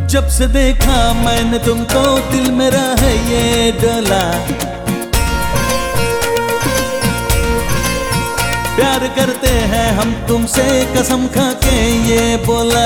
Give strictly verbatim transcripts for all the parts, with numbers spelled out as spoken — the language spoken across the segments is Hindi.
जब से देखा मैंने तुमको दिल मेरा है ये डोला। प्यार करते हैं हम तुमसे कसम खा के ये बोला।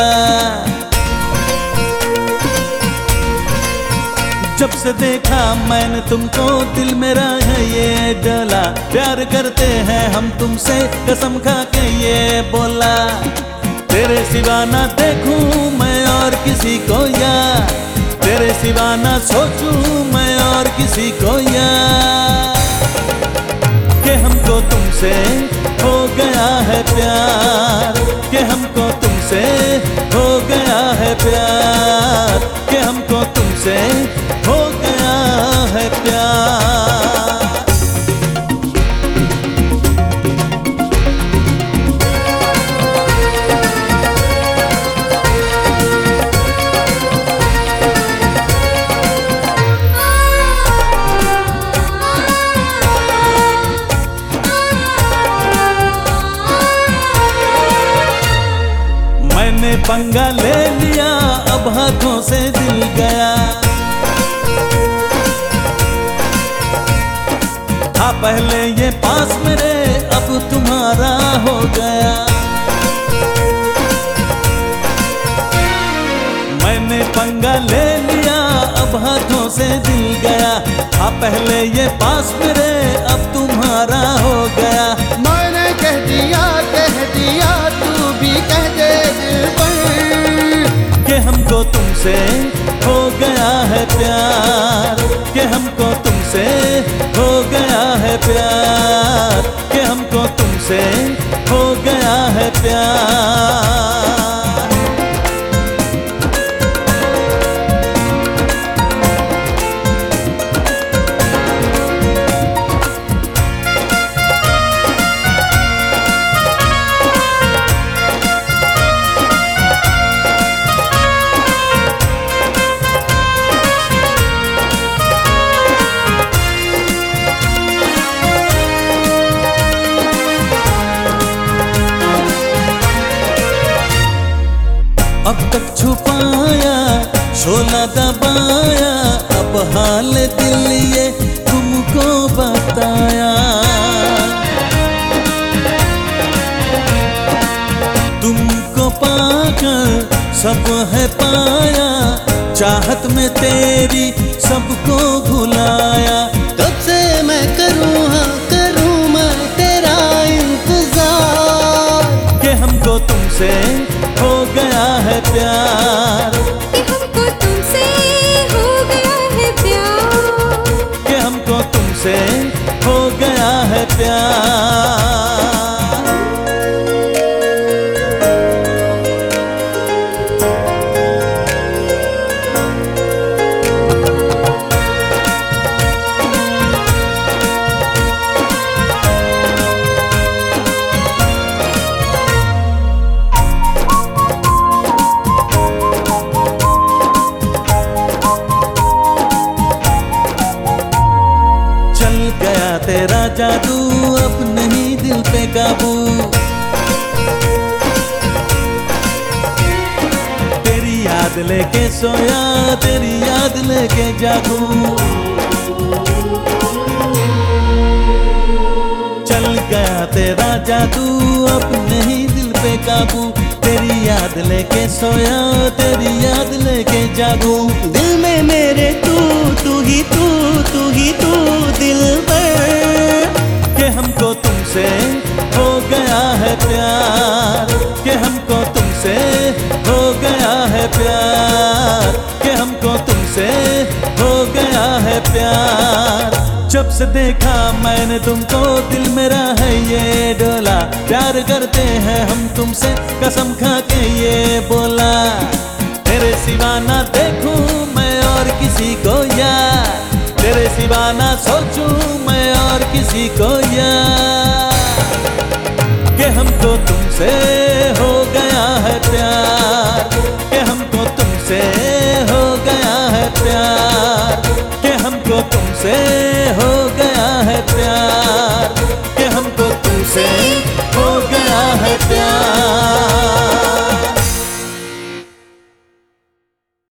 जब से देखा मैंने तुमको दिल मेरा है ये डोला। प्यार करते हैं हम तुमसे कसम खा के ये बोला। तेरे सिवा ना देखूं मैं और किसी को यार, तेरे सिवा ना सोचूं मैं और किसी को यार। कि हमको तुमसे हो गया है प्यार, कि हमको तुमसे हो गया है प्यार, कि हमको तुमसे हो गया है प्यार। मैंने पंगा ले लिया अब हाथों से दिल गया। था पहले ये पास मेरे अब तुम्हारा हो गया। मैंने पंगा ले लिया अब हाथों से दिल गया। था पहले ये पास मेरे अब तुम्हारा हो गया। मैंने कह दिया कह दिया तू भी कह दे दिल पर कि हमको तुमसे हो गया है प्यार, कि हमको तुमसे हो गया है प्यार, कि हमको तुमसे हो गया है प्यार। अब तक छुपाया शोला दबाया, अब हाल दिल ये तुमको बताया। तुमको पाकर सब है पाया, चाहत में तेरी सबको भुलाया। कब से मैं करूँ हाँ करूँ मैं तेरा इंतजार। कि हमको तुमसे हो गया है प्यार, कि हमको तुमसे हो गया है प्यार, कि हमको तुमसे हो गया है प्यार। तेरा जादू अब नहीं दिल पे काबू। तेरी याद लेके सोया तेरी याद लेके जागू। चल गया तेरा जादू अब नहीं दिल पे काबू। तेरी याद लेके सोया तेरी याद लेके जागू। दिल में मेरे तू तू ही तू तू ही तू दिल पर। कि हमको तुमसे हो गया है प्यार, कि हमको तुमसे हो गया है प्यार, कि हमको तुमसे हो गया है प्यार। जब से देखा मैंने तुमको दिल मेरा है ये डोला। प्यार करते हैं हम तुमसे कसम खा के ये बोला। तेरे सिवा ना देखूं मैं और किसी को यार, तेरे सिवा ना सोचूं मैं और किसी को यार। कि हमको तुमसे हो गया है प्यार, कि हमको तुमसे